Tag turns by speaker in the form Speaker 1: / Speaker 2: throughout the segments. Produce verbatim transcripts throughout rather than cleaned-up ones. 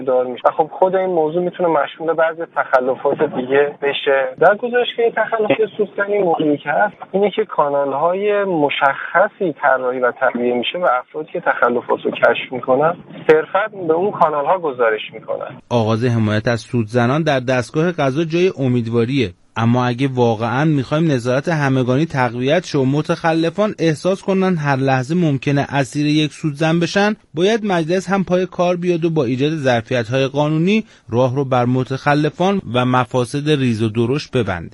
Speaker 1: دار میشه و خب خود این موضوع میتونه مشمول بعضی تخلفات دیگه بشه. در گزارشگاه تخلفات سودزنی موضوعی که هست اینه که کانال‌های مشخصی طراحی و تهیه میشه و افرادی که تخلفات رو کشف میکنن صرفاً به اون کانال‌ها گزارش میکنن.
Speaker 2: آغاز حمایت از سودزنان در دستگاه قضا جای امیدواریه، اما اگه واقعاً میخوایم نظارت همگانی تقویت شه و متخلفان احساس کنن هر لحظه ممکنه اسیر یک سودزن بشن، باید مجلس هم پای کار بیاد و با ایجاد ظرفیت‌های قانونی راه رو بر متخلفان و مفاسد ریز و درشت ببنده.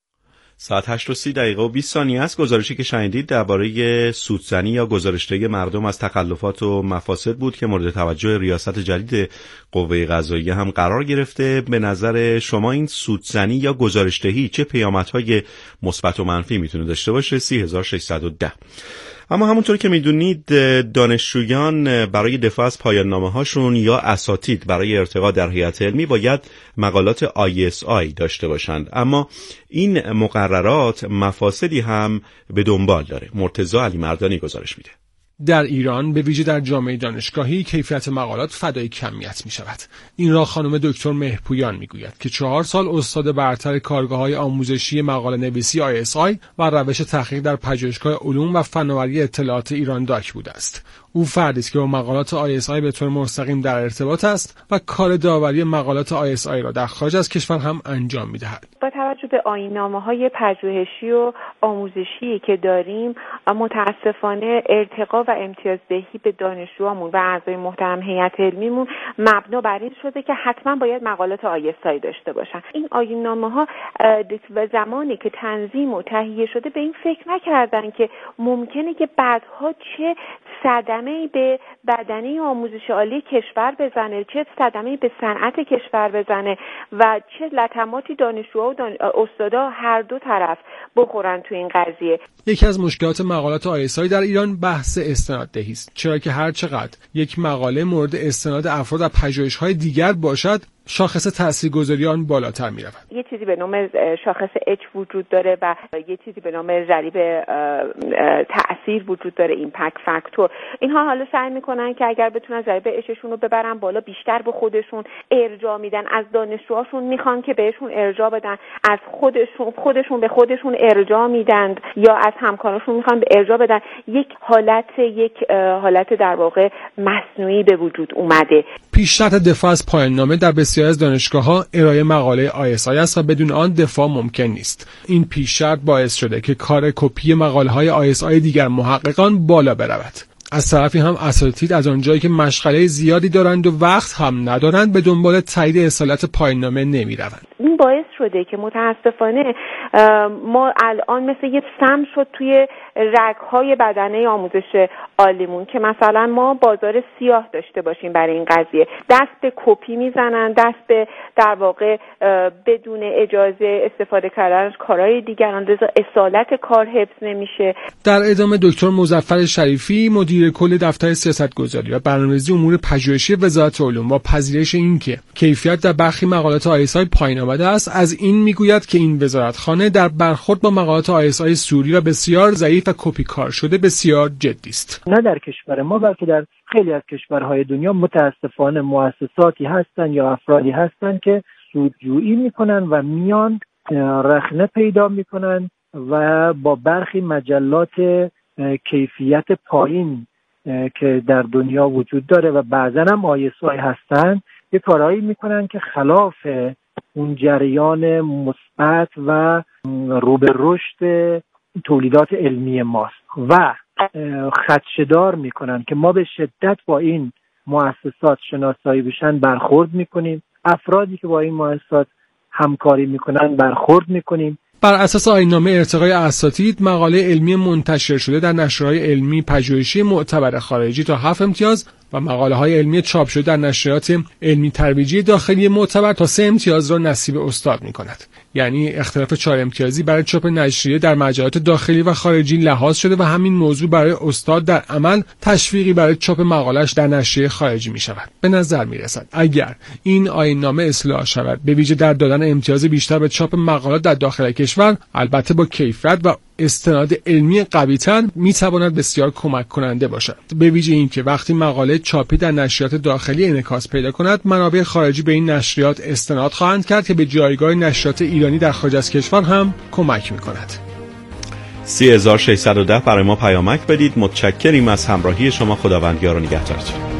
Speaker 3: ساعت هشت و سی دقیقه و بیست ثانیه است. گزارشی که شنیدید درباره سودزنی یا گزارش‌دهی مردم از تخلفات و مفاسد بود که مورد توجه ریاست جدید قوه قضاییه هم قرار گرفته. به نظر شما این سودزنی یا گزارش‌دهی چه پیامدهای مثبت و منفی میتونه داشته باشه؟ سی هزار و ششصد و ده. اما همونطور که میدونید دانشجویان برای دفاع از پایان نامه هاشون یا اساتید برای ارتقا در هیئت علمی باید مقالات آی اس آی داشته باشند، اما این مقررات مفاسدی هم به دنبال داره. مرتضی علی مردانی گزارش میده.
Speaker 4: در ایران به ویژه در جامعه دانشگاهی کیفیت مقالات فدای کمیت می شود. این را خانم دکتر مهرپویان می گوید که چهار سال استاد برتر کارگاه‌های آموزشی مقاله نویسی آی اس آی و روش تحقیق در پژوهشگاه علوم و فناوری اطلاعات ایران داک بوده است. او فردی است که با مقالات آی اس آی به طور مستقیم در ارتباط است و کار داوری مقالات آی اس آی را در خارج از کشور هم انجام می‌دهد.
Speaker 5: با توجه به آیین‌نامه‌های پژوهشی و آموزشی که داریم، متأسفانه ارتقا و امتیازدهی به دانشجوامون و اعضای محترم هیئت علمیمون مبنا بر این شده که حتما باید مقالات آی اس آی داشته باشن. این آیین‌نامه‌ها و زمانی که تنظیم و تهیه شده به این فکر نکردن که ممکنه که بعدها چه صدمه‌ای به بدنه آموزش عالی کشور بزنه، چه صدمه‌ای به صنعت کشور بزنه و چه لطماتی دانشجوها و دان... استادا هر دو طرف بخورن تو این قضیه.
Speaker 4: یکی از مشکلات مقالات آی اس آی در ایران بحث استناددهی است، چرا که هر چقدر یک مقاله مورد استناد افراد و پژوهش‌های دیگر باشد، شاخص تاثیرگذاری آن بالاتر می‌رود.
Speaker 5: یه چیزی به نام شاخص اچ وجود داره و یه چیزی به نام ضریب تأثیر وجود داره، ایمپکت فاکتور. اینها حالا سعی می‌کنن که اگر بتونن ضریب اچشون رو ببرن بالا، بیشتر به خودشون ارجاع میدن، از دانشجوهاشون میخوان که بهشون ارجاع بدن، از خودشون خودشون به خودشون ارجاع میدن یا از همکاراشون میخوان به ارجاع بدن. یک حالت یک حالت در واقع مصنوعی به وجود اومده.
Speaker 4: پیشرفت دفاع از پایان نامه در بسیاری از دانشگاه‌ها ارائه مقاله آی اس آی است و بدون آن دفاع ممکن نیست. این پیشرفت باعث شده که کار کپی مقاله‌های آی اس آی دیگر محققان بالا برود. از طرفی هم اساتید از آنجایی که مشغله زیادی دارند و وقت هم ندارند به دنبال تایید اصالت پایان نامه نمی‌روند.
Speaker 5: این باعث شده که متاسفانه ما الان مثل یه سم شد توی رگ‌های بدنه آموزش عالیمون که مثلا ما بازار سیاه داشته باشیم برای این قضیه. دست به کپی میزنن، دست به در واقع بدون اجازه استفاده کردن از کارهای دیگران، لذا اصالت کار حفظ نمیشه.
Speaker 4: در ادامه دکتر مظفر شریفی مدیر کل دفتر سیاستگذاری و برنامه‌ریزی امور پژوهشی وزارت علوم با پذیرش اینکه کیفیت در برخی مقالات آی اس آی پایین آمده است، از این میگوید که این وزارتخانه در برخورد با مقالات آی اس آی سوری و بسیار ضعیف و کپی کار شده بسیار جدی است.
Speaker 6: نه در کشور ما بلکه در خیلی از کشورهای دنیا متاسفانه مؤسساتی هستند یا افرادی هستند که سودجویی میکنن و میان رخنه پیدا میکنن و با برخی مجلات کیفیت پایین که در دنیا وجود داره و بعضا هم آی اس آی هستن یه کارهایی میکنن که خلاف اون جریان مثبت و رو به رشد تولیدات علمی ماست و خدشه‌دار میکنن که ما به شدت با این مؤسسات شناسایی بشن برخورد میکنیم، افرادی که با این مؤسسات همکاری میکنن برخورد میکنیم.
Speaker 4: بر اساس آیین‌نامه ارتقای اساتید، مقاله علمی منتشر شده در نشریه‌های علمی پژوهشی معتبر خارجی تا هفت امتیاز و مقاله‌های علمی چاپ شده در نشریات علمی ترویجی داخلی معتبر تا سه امتیاز را نصیب استاد می‌کند. یعنی اختلاف چهار امتیازی برای چاپ نشریه در مجلات داخلی و خارجی لحاظ شده و همین موضوع برای استاد در عمل تشویقی برای چاپ مقاله‌اش در نشریه خارجی می‌شود. به نظر می‌رسد اگر این آیین‌نامه اصلاح شود، به ویژه در دادن امتیاز بیشتر به چاپ مقالات در داخل کشور، البته با کیفیت و استناد علمی قوی‌تر میتواند بسیار کمک کننده باشد. به ویژه اینکه وقتی مقاله چاپی در نشریات داخلی انعکاس پیدا کند، منابع خارجی به این نشریات استناد خواهند کرد که به جایگاه نشریات ایرانی در خارج از کشور هم کمک میکند.
Speaker 3: سی هزار و ششصد و ده برای ما پیامک بدید. متشکریم از همراهی شما. خداوند یار و نگهدارتون.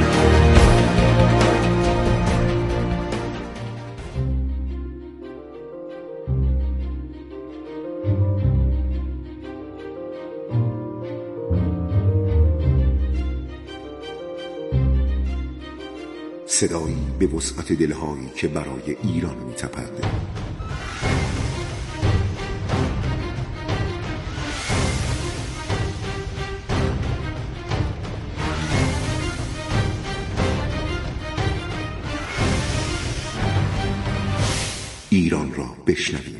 Speaker 7: صدایی به وسعت دلهایی که برای ایران می‌تپد. ایران را بشنویم.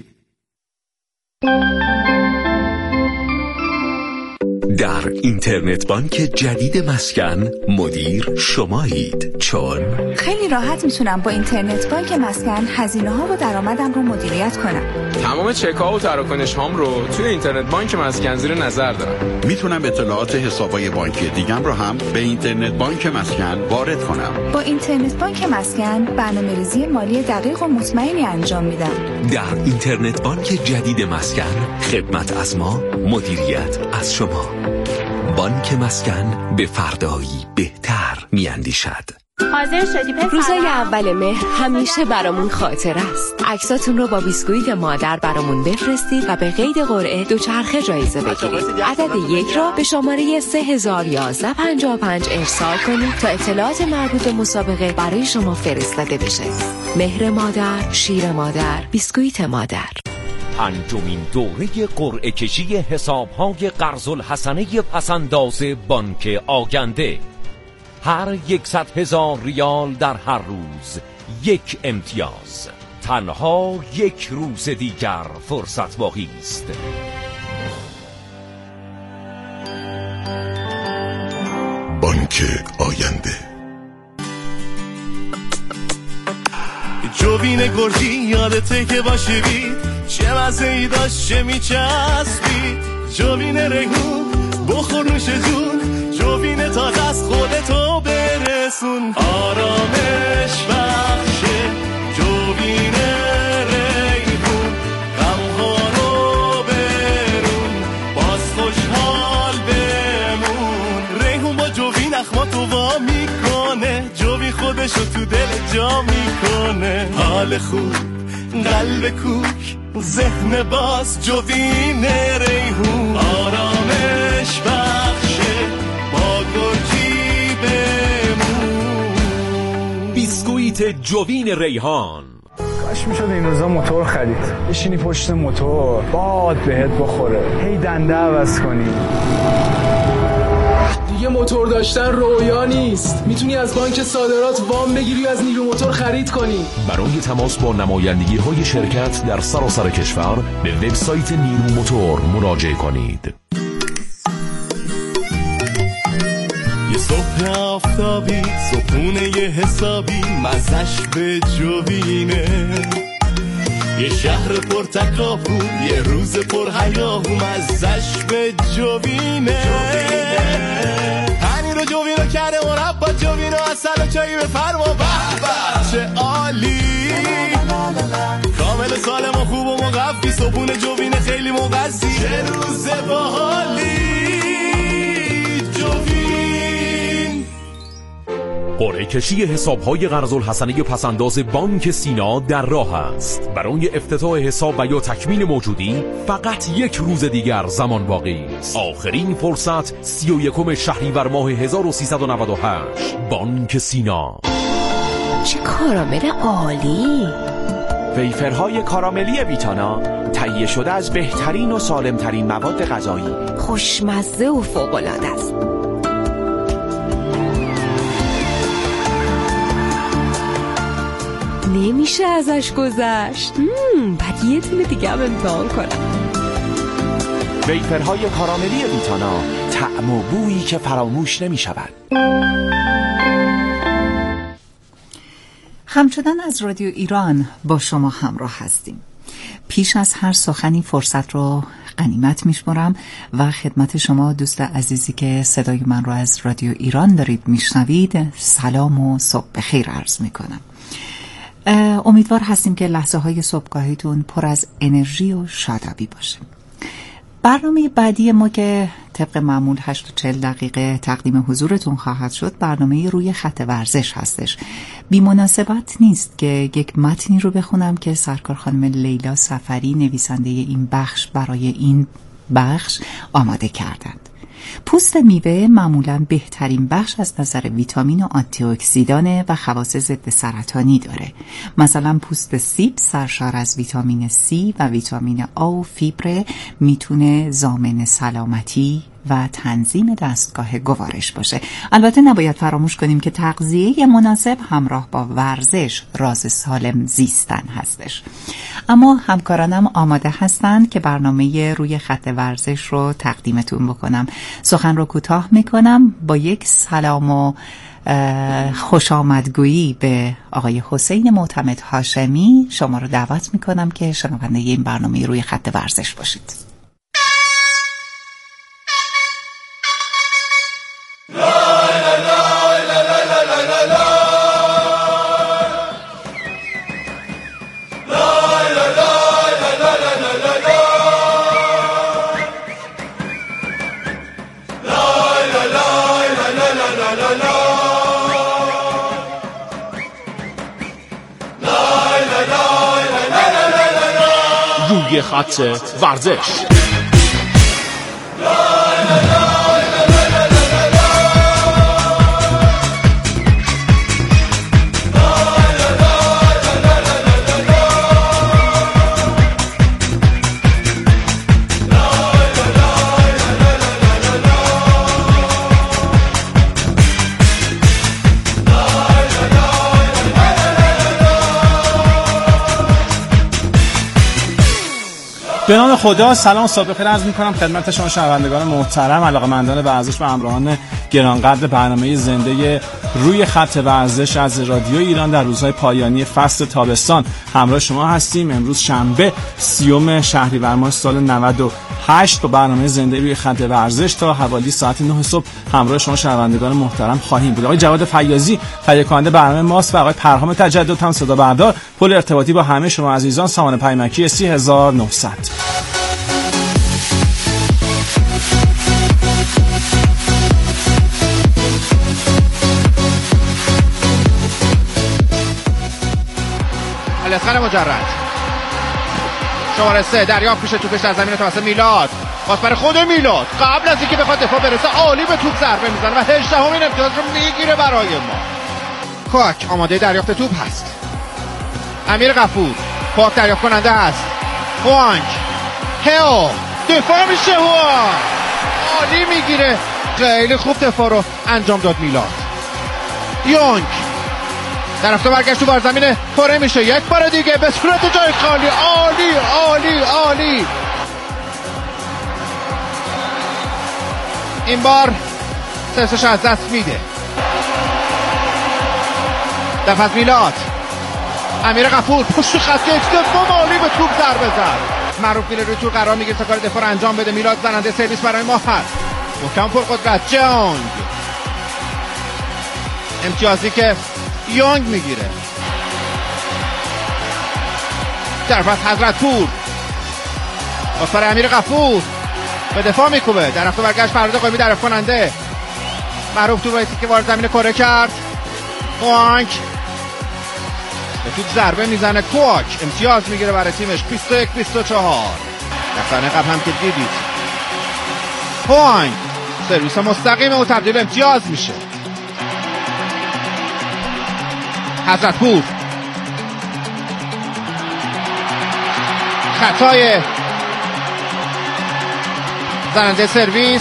Speaker 8: در اینترنت بانک جدید مسکن مدیر شمایید، چون
Speaker 9: خیلی راحت میتونم با اینترنت بانک مسکن هزینه ها و درآمدم رو مدیریت کنم.
Speaker 10: تمام چک ها و تراکنش هام رو توی اینترنت بانک مسکن زیر نظر دارم.
Speaker 11: میتونم اطلاعات حسابای بانکی دیگم رو هم به اینترنت بانک مسکن وارد کنم.
Speaker 9: با اینترنت بانک مسکن برنامه‌ریزی مالی دقیق و مطمئنی انجام میدم.
Speaker 8: در اینترنت بانک جدید مسکن خدمت از ما، مدیریت از شما. بانک مسکن به فردایی بهتر میاندیشد.
Speaker 12: حاضر شدی پسر؟ روزای اول مهر همیشه برامون خاطر است. عکساتون رو با بیسکویت مادر برامون بفرستید و به قید قرعه دوچرخه جایزه بگیرید. عدد یک را به شماره سه هزار و یازده پنجاه و پنج ارسال کنید تا اطلاعات مربوط به مسابقه برای شما فرستاده بشه. مهر مادر، شیر مادر، بیسکویت مادر.
Speaker 13: پنجمین دوره قرعه کشی حساب‌های قرض الحسنه پس‌انداز بانک آگنده. هر یکصد هزار ریال در هر روز یک امتیاز. تنها یک روز دیگر فرصت باقی است.
Speaker 7: بانک آینده.
Speaker 14: جوین گرجی یادته که باشی بید، چه مزه‌ای داشت چه میچسبید. جوین ریحون بخور نوش جون، جوین تازه از خودتو برسون. آرامش بخشه جوین ریحون، غمها رو برون باز خوشحال بمون. ریحون با جوین اخماتو وا میکنه، جوین خودشو تو دل جا میکنه. حال خوب قلب کوک ذهن باز جوین ریحون. آرامش بخشه با گرجی بمون.
Speaker 13: بیسکویت جوین ریحان.
Speaker 15: کاش میشد این روزا موتور خرید، بشینی پشت موتور باد بهت بخوره، هی دنده عوض کنی.
Speaker 4: دیگه موتور داشتن رویا نیست. میتونی از بانک صادرات وام بگیری و از نیرو موتور خرید کنی.
Speaker 13: برای تماس با نمایندگی های شرکت در سراسر کشور به وبسایت نیرو موتور مراجعه کنید.
Speaker 14: یه صبح آفتابی، صبحونه یه حسابی، مزش به جوینه. یه شهر پر تکاپو، یه روز پر هیاهو، مزش به جوینه. هنی رو جوینو کرده مربا، جوینو اصل و چایی بفرما. به به چه عالی، کامل سالم و خوب و مقفی، صبحونه جوینه خیلی مغذی. چه روز باحالی جوین.
Speaker 13: قرعه کشی حساب‌های قرض الحسنه پس‌انداز بانک سینا در راه است. برای افتتاح حساب و یا تکمیل موجودی فقط یک روز دیگر زمان باقی است. آخرین فرصت سی و یکم شهریور ماه هزار و سیصد و نود و هشت. بانک سینا.
Speaker 12: چه کارامل عالی!
Speaker 16: ویفرهای کاراملی ویتانا تهیه شده از بهترین و سالمترین مواد غذایی،
Speaker 12: خوشمزه و فوق‌العاده است. نمیشه ازش گذشت. بعد یه تونه دیگه هم امتحان کنم.
Speaker 16: ویفرهای کاراملی ویتانا، طعم و بویی که فراموش نمی شود.
Speaker 17: خم شدن از رادیو ایران با شما همراه هستیم. پیش از هر سخنی فرصت رو غنیمت میشمرم و خدمت شما دوست عزیزی که صدای من رو از رادیو ایران دارید میشنوید سلام و صبح بخیر عرض میکنم. امیدوار هستیم که لحظه های صبحگاهیتون پر از انرژی و شادابی باشه. برنامه بعدی ما که طبق معمول هشت و چهل دقیقه تقدیم حضورتون خواهد شد برنامه روی خط ورزش هستش. بی مناسبت نیست که یک متنی رو بخونم که سرکار خانم لیلا صفری نویسنده این بخش برای این بخش آماده کردند. پوست میوه معمولاً بهترین بخش از نظر ویتامین و آنتی اکسیدان و خواص ضد سرطانی داره. مثلا پوست سیب سرشار از ویتامین C و ویتامین آ و فیبر میتونه ضامن سلامتی و تنظیم دستگاه گوارش باشه. البته نباید فراموش کنیم که تغذیه مناسب همراه با ورزش راز سالم زیستن هستش. اما همکارانم آماده هستند که برنامه روی خط ورزش رو تقدیمتون بکنم. سخن رو کوتاه میکنم با یک سلام و خوش آمدگویی به آقای حسین معتمد هاشمی شما رو دعوت میکنم که شنونده این برنامه روی خط ورزش باشید.
Speaker 13: روی خط ورزش.
Speaker 18: به نام خدا سلام صبح بخیر عرض می‌کنم خدمت شما شنوندگان محترم علاقه‌مندان ورزش و همراهان گرانقدر برنامه زنده روی خط ورزش از رادیو ایران در روزهای پایانی فصل تابستان همراه شما هستیم. امروز شنبه سیوم شهریور ماه سال نود و هشت با برنامه زنده روی خط ورزش تا حوالی ساعت نه صبح همراه شما شنوندگان محترم خواهیم بود. آقای جواد فیاضی تهیه کننده برنامه ماست و آقای پرهام تجدد هم صدا بردار. پل ارتباطی با همه شما عزیزان سامان پیمکی سی هزار و نهصد.
Speaker 19: الاسخان مجرد شماره سه دریافت میشه توپش در زمین توسط میلاد. پاس برای خود میلاد قبل از اینکه بخواد دفاع برسه عالی به توپ ضربه میزنه و هجدهمین امتیاز رو میگیره برای ما. کوک آماده دریافت توپ هست. امیر غفور کوک دریافت کننده هست. خوانگ هئو دفاع میشه هوا عالی میگیره. خیلی خوب دفاع رو انجام داد میلاد. یونگ در رفته برگشت تو بار زمین پره میشه یک بار دیگه به صورت جای خالی. عالی عالی عالی. این بار سرسش از دست میده. دفع از میلاد. امیر غفور پشت خط یک دفاع عالی به توپ ضربه زد. معروف میره روی تو قرار میگیره تا کار دفاع رو انجام بده. میلاد زننده سرویس برای ما هست. محکم پرقدرت جونگ امتیازی که یونگ میگیره. در پس حضرت پور آفر امیر غفور به دفاع میکوبه. در رفت برگشت فراد قایمی در کننده معروف تو رایتی که وارد زمین کره کرد. کوانک به توپ ضربه میزنه. کوک امتیاز میگیره برای تیمش بیست و یک بیست و چهار. در ثانیه قبل هم که دیدید کوانک سرویس مستقیم و تبدیل امتیاز میشه. حضرت پور خطای زننده سرویس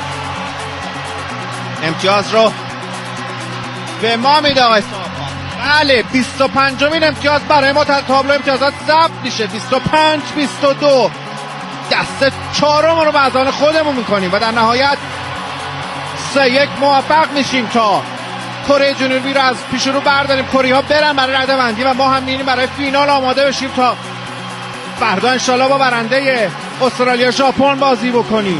Speaker 19: امتیاز رو به ما میده آقای صاحب. بله بیست و پنجمین امتیاز برای ما تابلو امتیازات ضبط میشه. بیست و پنج بیست و دو دست چهارم رو به ازان خودمون میکنیم و در نهایت سه یک موفق میشیم تا کره جنوبی رو از پیش رو برداریم. کره ها برن برای رده‌بندی و ما هم میریم برای فینال آماده بشیم تا فردا انشالله با برنده استرالیا ژاپن بازی بکنیم.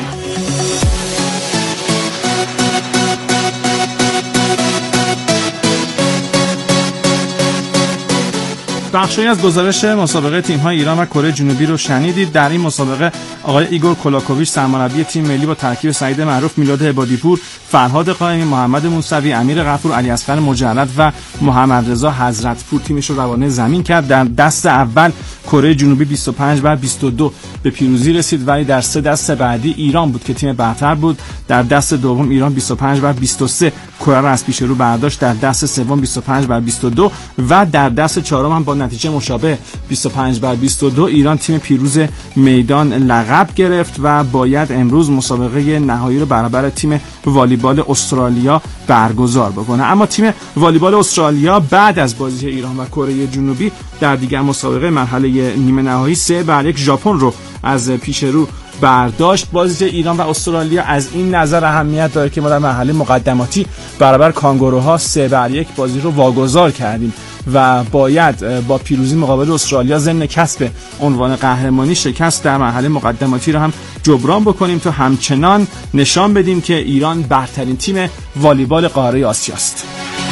Speaker 18: بخشی از گزارش مسابقه تیم‌های ایران و کره جنوبی رو شنیدید. در این مسابقه آقای ایگور کولاکوویچ سرمربی تیم ملی با ترکیب سعید معروف، میلاد عبادی‌پور، فرهاد قائمی، محمد موسوی، امیر غفور، علی اصغر مجرد و محمد رضا حضرتپور تیمش رو روانه زمین کرد. در دست اول کره جنوبی بیست و پنج بر بیست و دو به پیروزی رسید، ولی در سه دست بعدی ایران بود که تیم برتر بود. در دست دوم ایران بیست و پنج بر بیست و سه کره را از پیش رو برداشت، در دست سوم بیست و پنج بر بیست و دو و در دست چهارم هم با نتیجه مشابه بیست و پنج بر بیست و دو ایران تیم پیروز میدان لقب گرفت و باید امروز مسابقه نهایی رو برابر تیم والیبال استرالیا برگزار بکنه. اما تیم والیبال استرالیا بعد از بازی ایران و کره جنوبی در دیگر مسابقه مرحله نیمه نهایی سه بر یک ژاپن رو از پیش رو برداشت. بازی ایران و استرالیا از این نظر اهمیت داره که ما در مرحله مقدماتی برابر کانگوروها سه بر یک بازی رو واگذار کردیم و باید با پیروزی مقابل استرالیا ضمن کسب عنوان قهرمانی شکست در مرحله مقدماتی رو هم جبران بکنیم تا همچنان نشان بدیم که ایران برترین تیم والیبال قاره آسیاست.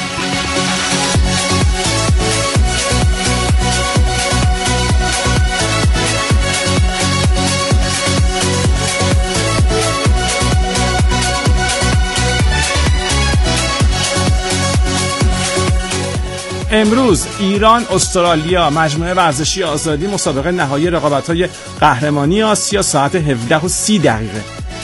Speaker 18: امروز ایران استرالیا مجموعه ورزشی آزادی مسابقه نهایی رقابت‌های قهرمانی آسیا ساعت هفده و سی دقیقه.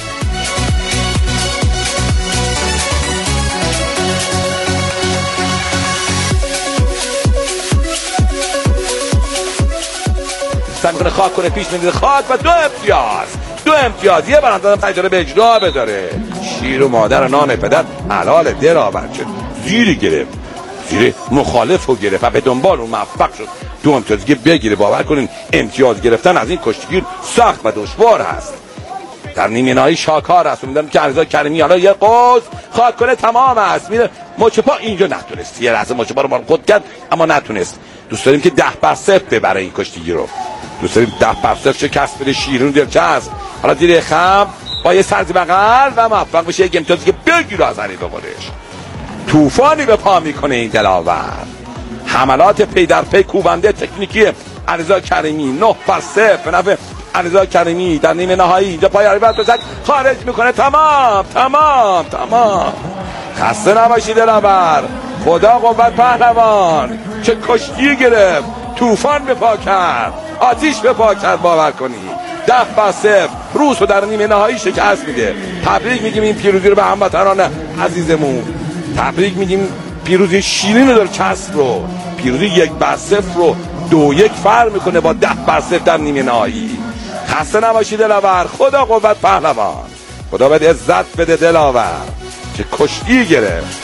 Speaker 20: سمیکنه خاک کنه پیش میده خاک و دو امتیاز دو امتیاز یه برندازم تجاره به اجرا بداره. شیر و مادر نان پدر حلال دلاور شد زیری گرفت زیر مخالف رو گرفت و به دنبال اون موفق شد دو امتیاز که بگیره. باور کنین امتیاز گرفتن از این کشتیگیر سخت و دشوار هست. در نیمه نهایی شاکار هست میدونم که علیرضا کریمی حالا یه قوس خاک کنه تمام است میره مچ پا اینجا نتونست یه لحظه مچ پا رو خود کرد اما نتونست. دوست داریم که ده بر صفر ببره این کشتیگیر رو. دوست داریم ده بر صفر شکست بده شیرین دلچسب. حالا دیره خم با یه سرزی بغل و موفق بشه یک امتیازی که بگیره از حریف خودش. طوفانی به پا میکنه این دلاور. حملات پی در پی کوبنده تکنیکی علیرضا کریمی نه بر صفر به نفع علیرضا کریمی در نیمه نهایی اینجا پای حریف بزد خارج میکنه. تمام تمام تمام. خسته نباشی دلاور. خدا قوت پهلوان. چه کشتی گرفت. طوفان به پا کرد. آتیش به پا کرد. باور کنی ده بر صفر روس رو در نیمه نهایی شکست میده. تبریک میگیم این پیروزی رو به هموطنان عزیزمون. تبریک میگیم پیروزی شیرین رو داره چسب رو. پیروزی یک بر صفر رو دو یک فرق میکنه با ده بر صفر در نیمه نهایی. خسته نباشی دلاور. خدا قوت پهلوان. خدا بده عزت بده دلاور. چه کشتی گرفت.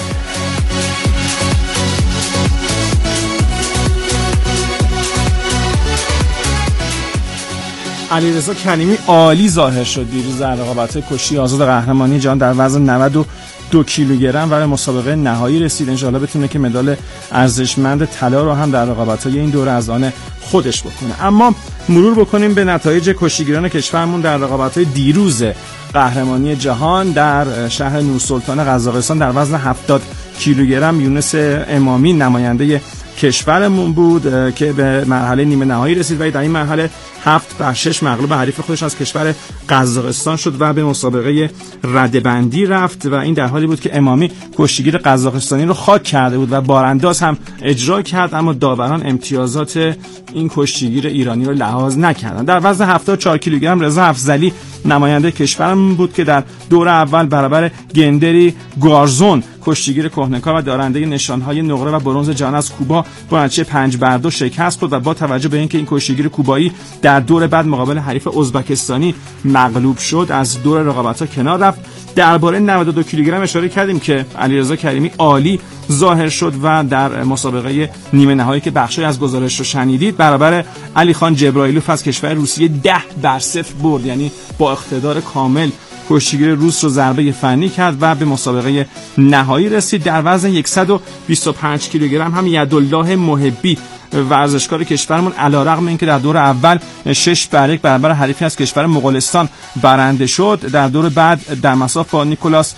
Speaker 18: علیرضا کریمی عالی ظاهر شد دیروز در رقابت‌های کشتی آزاد قهرمانی جهان در وزن نود و دو کیلوگرم و به مسابقه نهایی رسید. انشالله بتونه که مدال ارزشمند طلا رو هم در رقابت‌های این دوره از آن خودش بکنه. اما مرور بکنیم به نتایج کشتیگیران کشورمون در رقابت‌های دیروز قهرمانی جهان در شهر نورسلطان قزاقستان در وزن هفتاد کیلوگرم. یونس امامی نماینده کشورمون بود که به مرحله نیمه نهایی رسید و در این مرحله هفت بر شش مغلوب حریف خودش از کشور قزاقستان شد و به مسابقه رده‌بندی رفت و این در حالی بود که امامی کشتیگیر قزاقستانی رو خاک کرده بود و بارانداز هم اجرا کرد، اما داوران امتیازات این کشتیگیر ایرانی رو لحاظ نکردند. در وزن هفتاد و چهار کیلوگرم رضا افضلی نماینده کشورمون بود که در دور اول برابر گندری گارزون کشتیگیر کهنه‌کار و دارنده نشانهای نقره و برنز جهان از کوبا با نتیجه پنج بر دو شکست خورد و با توجه به اینکه این کشتیگیر کوبایی در دور بعد مقابل حریف ازبکستانی مغلوب شد از دور رقابت‌ها کنار رفت. درباره نود و دو کیلوگرم اشاره کردیم که علیرضا کریمی عالی ظاهر شد و در مسابقه نیمه نهایی که بخشی از گزارش رو شنیدید برابر علی خان جبرائیلوف از کشور روسیه ده بر صفر برد، یعنی با اقتدار کامل کشتیگیر روس رو ضربه فنی کرد و به مسابقه نهایی رسید. در وزن صد و بیست و پنج کیلوگرم هم یدالله محبی ورزشکار کشورمون علیرغم اینکه در دور اول شش بر یک برابر حریفی از کشور مغولستان برنده شد، در دور بعد در مساف با نیکولاس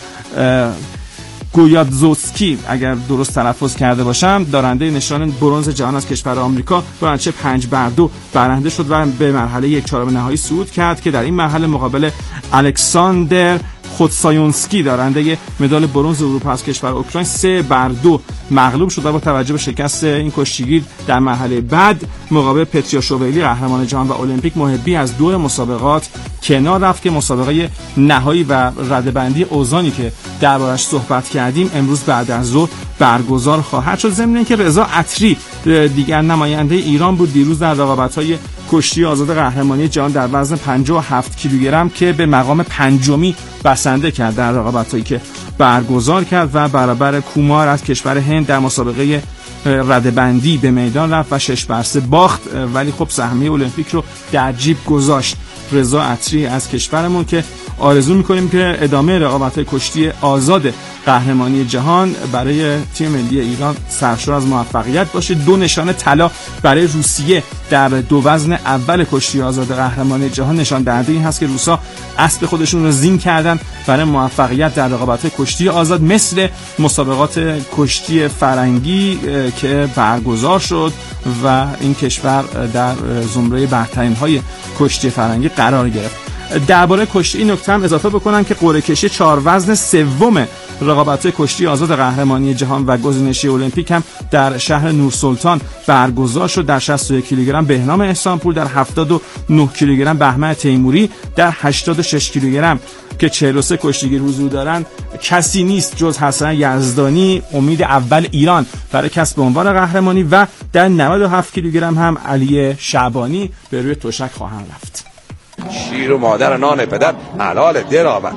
Speaker 18: گویادزوسکی اگر درست تلفظ کرده باشم دارنده نشان برنز جهان از کشور آمریکا با نتیجه پنج بر دو برنده شد و به مرحله یک چهارم نهایی صعود کرد که در این مرحله مقابل الکساندر خودسایونسکی دارنده مدال برنز اروپا از کشور اوکراین سه بر دو مغلوب شد و با توجه به شکست این کشتیگیر در مرحله بعد مقابل پتریاشویلی قهرمان جهان و المپیک محبی از دور مسابقات کنار رفت که مسابقه نهایی و رده‌بندی اوزانی که دربارش صحبت کردیم امروز بعد از ظهر برگزار خواهد شد. ضمن اینکه رضا عطری دیگر نماینده ایران بود دیروز در رقابت‌های کشتی آزاد قهرمانی جهان در وزن پنجاه و هفت کیلوگرم که به مقام پنجمی بسنده کرد در رقابت‌هایی که برگزار کرد و برابر کومار از کشور هند در مسابقه رده‌بندی به میدان رفت و شش بر سه باخت، ولی خب سهمیه المپیک رو در جیب گذاشت رضا عطری از کشورمون که آرزو می‌کنیم که ادامه رقابت‌های کشتی آزاد قهرمانی جهان برای تیم ملی ایران سرشار از موفقیت باشه. دو نشانه طلا برای روسیه در دو وزن اول کشتی آزاد قهرمانی جهان نشان دهنده این هست که روسا اسب خودشون رو زین کردن برای موفقیت در رقابت‌های کشتی آزاد، مثل مسابقات کشتی فرنگی که برگزار شد و این کشور در زمره برترین‌های کشتی فرنگی قرار گرفت. درباره کشتی این نکته هم اضافه بکنم که قرعه کشی چهار وزن سوم رقابت‌های کشتی آزاد قهرمانی جهان و گزینشی المپیک هم در شهر نورسلطان برگزار شد. در شصت و یک کیلوگرم بهنام احسانپور، در هفتاد و نه کیلوگرم بهمن تیموری، در هشتاد و شش کیلوگرم که چهل و سه کشتیگیر حضور دارند کسی نیست جز حسن یزدانی امید اول ایران برای کسب عنوان قهرمانی و در نود و هفت کیلوگرم هم علی شعبانی به روی تشک خواهند رفت.
Speaker 20: شیر و مادر نان پدر حلال درآمد.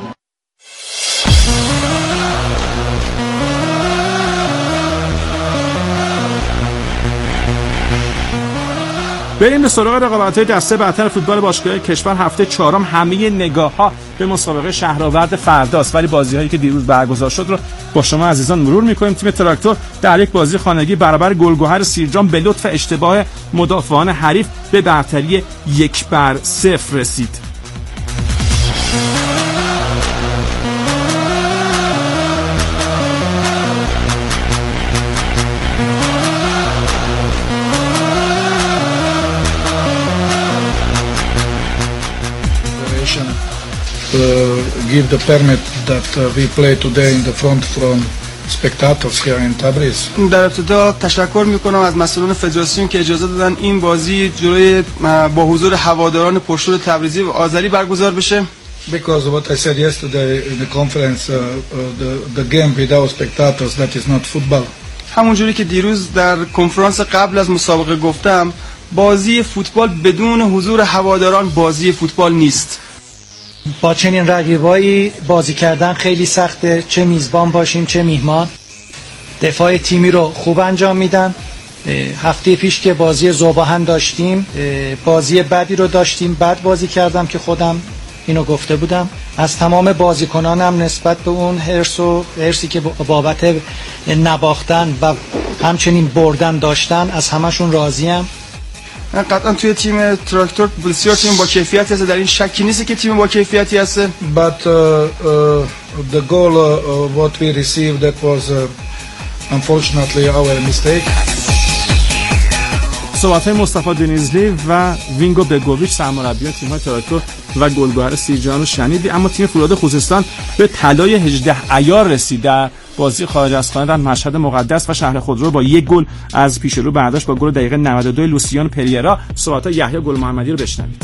Speaker 18: بریم به سراغ رقابت‌های دسته برتر فوتبال باشگاه‌های کشور. هفته چهارم همه نگاه‌ها به مسابقه شهرآورد فرداست، ولی بازی‌هایی که دیروز برگزار شد رو با شما عزیزان مرور می‌کنیم. تیم تراکتور در یک بازی خانگی برابر گلگهر سیرجان به لطف اشتباه مدافعان حریف به برتری یک بر صفر رسید.
Speaker 21: Uh, give the permit that uh, we play today in the front from spectators here in Tabriz.
Speaker 22: در ابتدا تشکر میکنم از مسئولان فدراسیون که اجازه دادن این بازی جلوی با حضور هواداران پرشور تبریزی و آذری برگزار بشه.
Speaker 21: Because what I said yesterday in the conference, uh, uh, the, the game without spectators, that is not football.
Speaker 22: همونجوری که دیروز در کنفرانس قبل از مسابقه گفتم، بازی فوتبال بدون حضور هواداران بازی فوتبال نیست.
Speaker 23: با چنین رقیبایی بازی کردن خیلی سخته، چه میزبان باشیم چه میهمان. دفاع تیمی رو خوب انجام میدن. هفته پیش که بازی ذوباهن داشتیم بازی بدی رو داشتیم، بد بازی کردم که خودم اینو گفته بودم. از تمام بازیکنانم نسبت به اون حرص و حرصی که بابت نباختن و همچنین بردن داشتن از همشون راضیم.
Speaker 22: من قطعا توی تیم تراکتور بسیار تیم با کیفیتی هست، در این شکی نیست که تیم با کیفیتی هست.
Speaker 21: But uh, uh, the goal uh, what we received that was uh, unfortunately our mistake.
Speaker 18: صحبت‌های مصطفی دنیزلی و وینگو بگوویچ سرمربیان تیم‌های تراکتور و گلگهر سیرجان رو شنیدی. اما تیم فولاد خوزستان به طلای هجده عیار رسید در بازی خارج از خانه در مشهد مقدس و شهر خودرو با یک گل از پیش رو برداشت با گل دقیقه نود و دو لوسیان پریرا. صحبت‌های یحیی گل محمدی رو بشنوید.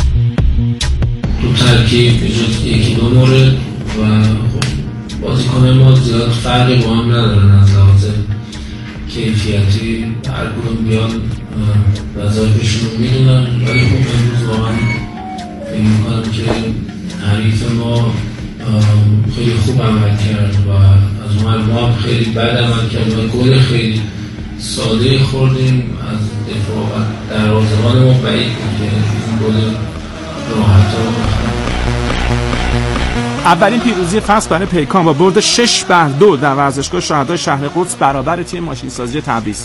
Speaker 24: تو ترکیب جز یکی دو مورد و خب بازیکن ما زیاد فرقی با هم ندارن از لحاظ کیفیتی، هر کدوم بیان وظایفشون رو میدونن، ولی خب امروز واقعا فکر میکنم که حریف ما خیلی خوب عمل کرد و از اون ما خیلی بد عمل کرد و گل خیلی ساده خوردیم از دفاع و دروازه‌بان ما بعید بود که این گل راحت رو بخوریم.
Speaker 18: اولین پیروزی فصل برای پیکان با برد شش بر دو در ورزشگاه شهدای شهر قدس برابر تیم ماشینسازی تبریز.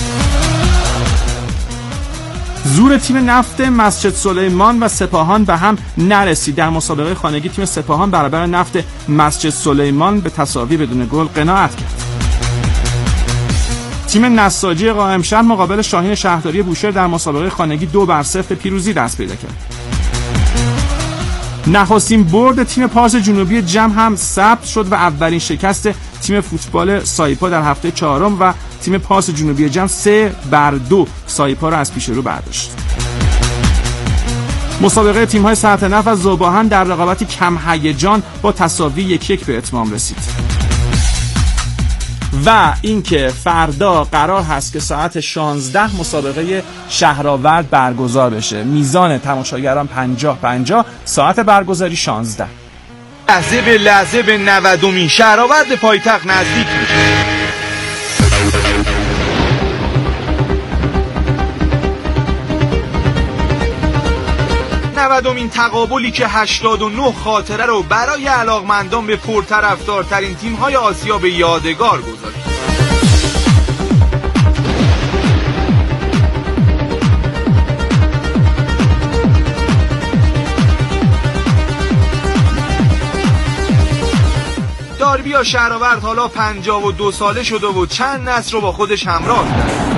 Speaker 18: زور تیم نفت مسجد سلیمان و سپاهان به هم نرسید. در مسابقه خانگی تیم سپاهان برابر نفت مسجد سلیمان به تساوی بدون گل قناعت کرد. تیم نساجی قائمشهر مقابل شاهین شهرداری بوشهر در مسابقه خانگی دو بر صفر پیروزی دست پیدا کرد. نخستین برد تیم پارس جنوبی جم هم ثبت شد و اولین شکست تیم فوتبال سایپا در هفته چهارم و تیم پارس جنوبی جم سه بر دو سایپا را از پیش رو برداشت. مسابقه تیم‌های سرطنف و ذوب‌آهن در رقابتی کم هیجان با تساوی یک یک به اتمام رسید. و اینکه فردا قرار هست که ساعت شانزده مسابقه شهرآورد برگزار بشه. میزان تماشاگران پنجاه پنجاه، ساعت برگزاری شانزده.
Speaker 19: لحظه به لحظه به نودمین شهرآورد پایتخت نزدیک میشه. نودمین تقابلی که هشتاد و نه خاطره رو برای علاقمندان به پرطرفدارترین تیم‌های آسیا به یادگار گذاشت. داربی یا شهرآورد حالا پنجاه و دو ساله شده و چند نسل رو با خودش همراه کرد.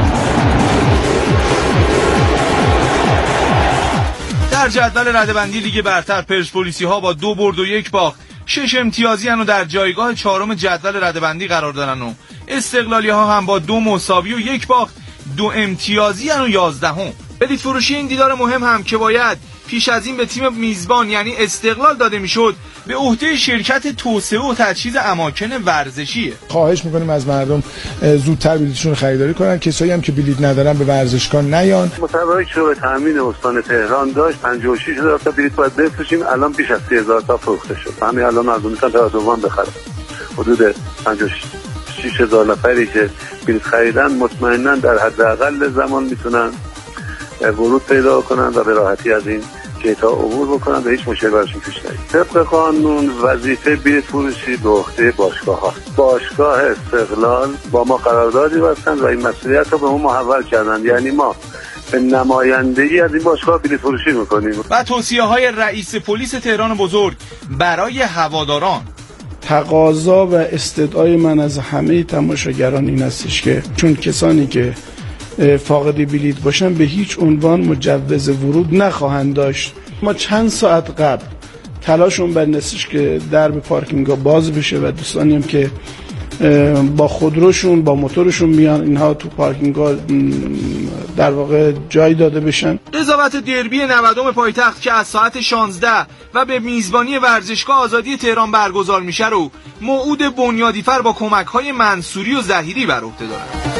Speaker 19: در جدول رده‌بندی لیگ برتر پرسپولیسی ها با دو برد و یک باخت شش امتیازی هن و در جایگاه چهارم جدول رده‌بندی قرار دارن و استقلالی ها هم با دو مساوی و یک باخت دو امتیازی هن و یازدهم. بلیط فروشی این دیدار مهم هم که باید پیش از این به تیم میزبان یعنی استقلال داده میشد به عهده شرکت توسعه و تجهیز اماکن ورزشیه.
Speaker 21: خواهش میکنیم از مردم زودتر بلیطشون رو خریداری کنن. کسایی هم که بلیط ندارن به ورزشگاه نیان.
Speaker 1: مطابق شروع تامین استان تهران داشت پنجاه و شش هزار تا بلیط باید بفروشیم، الان بیش از سی هزار تا فروخته شد. همین الان مردم میتونن تا دوام بخرن. حدود پنجاه و شش هزار نفری که بلیط خریدن مطمئنا در حداقل زمان میتونن ورود پیدا کنن و به راحتی از این گیت‌ها عبور بکنن و هیچ مشکلی براشون پیش نیاد. طبق قانون وظیفه بلیط فروشی به عهده باشگاه هاست. باشگاه استقلال با ما قراردادی بستن و این مسئولیت رو به ما محول کردن، یعنی ما به نمایندگی از این باشگاه بلیط فروشی میکنیم.
Speaker 19: و توصیه‌های رئیس پلیس تهران بزرگ برای هواداران.
Speaker 21: تقاضا و استدعای من از همه تماشاگران این هستش که چون کسانی که فاقد بلیط باشن به هیچ عنوان مجوز ورود نخواهند داشت. ما چند ساعت قبل تلاشون بر نستش که درب پارکینگ‌ها باز بشه و دوستانی هم که با خودروشون با موتورشون میان اینها تو پارکینگ‌ها در واقع جای داده بشن.
Speaker 19: قضاوت دربی نودم پایتخت که از ساعت شانزده و به میزبانی ورزشگاه آزادی تهران برگزار میشه رو موعود بنیادی‌فر با کمک‌های منصوری و ظهیری بر عهده داره.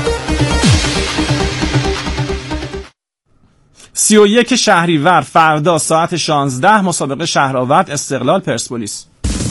Speaker 18: سی و یک شهریور فردا ساعت شانزده مسابقه شهرآورد استقلال پرسپولیس.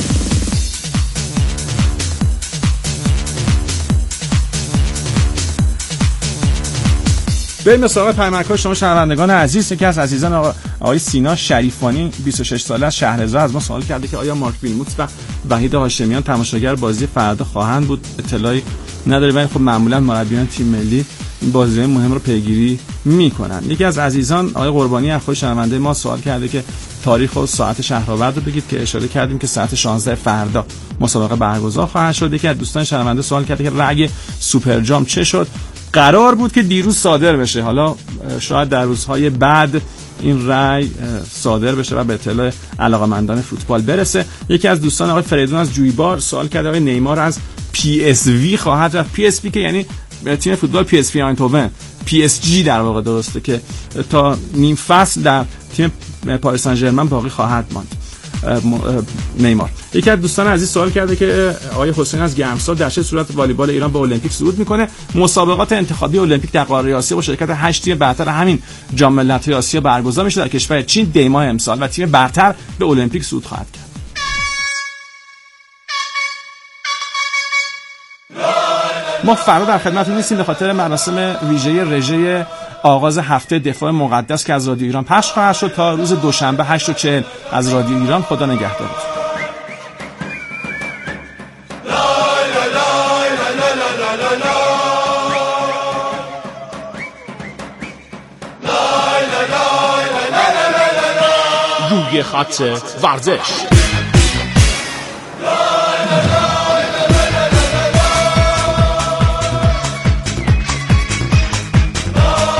Speaker 18: به مسابقه پیامک‌ها شما شنوندگان عزیز، یکی از عزیزان آقا آقای سینا شریفانی بیست و شش ساله از شهرزا از ما سوال کرده که آیا مارک ویلموتس و وحید هاشمیان تماشاگر بازی فردا خواهند بود؟ اطلاعی نداره ولی خب معمولا مربیان تیم ملی این بازی‌های مهم رو پیگیری میکنن. یکی از عزیزان آقای قربانی از خود شنونده ما سوال کرده که تاریخ و ساعت شهرآورد رو بگید که اشاره کردیم که ساعت شانزده فردا مسابقه برگزار خواهد شد. یکی از دوستان شنونده سوال کرده که رأی سوپر جام چه شد؟ قرار بود که دیروز صادر بشه، حالا شاید در روزهای بعد این رأی صادر بشه و به اطلاع علاقه‌مندان فوتبال برسه. یکی از دوستان آقای فریدون از جویبار سوال کرده آقای نیمار از پی اس وی خواهد رفت. پی اس وی که یعنی تیم فوتبال پی اس وی آینتوون، پی اس جی در واقع درسته، که تا نیم فصل در تیم پاریس سن ژرمن باقی خواهد ماند. نیمار. یکی از دوستان عزیز سوال کرده که آقای حسین از گرمسار در چه صورت والیبال ایران به المپیک صعود میکنه؟ مسابقات انتخابی المپیک در قاره آسیا با شرکت هشت تیم برتر همین جام ملت‌های آسیا برگزار میشه در کشور چین دی ماه امسال و تیم برتر به المپیک صعود خواهد کرد. ما فردا در خدمتتون نیستیم به خاطر مراسم ویژه رژه آغاز هفته دفاع مقدس که از رادیو ایران پخش خواهد شد. تا روز دوشنبه هشت و چهل از رادیو ایران. خدا نگهدارتون.
Speaker 13: روی خط ورزش.